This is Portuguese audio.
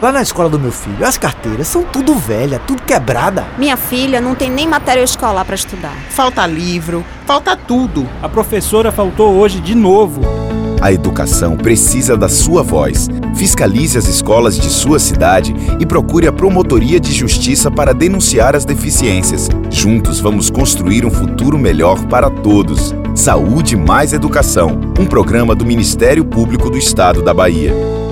Lá na escola do meu filho, as carteiras são tudo velha, tudo quebrada. Minha filha não tem nem material escolar para estudar. Falta livro, falta tudo. A professora faltou hoje de novo. A educação precisa da sua voz. Fiscalize as escolas de sua cidade e procure a Promotoria de Justiça para denunciar as deficiências. Juntos vamos construir um futuro melhor para todos. Saúde mais Educação, um programa do Ministério Público do Estado da Bahia.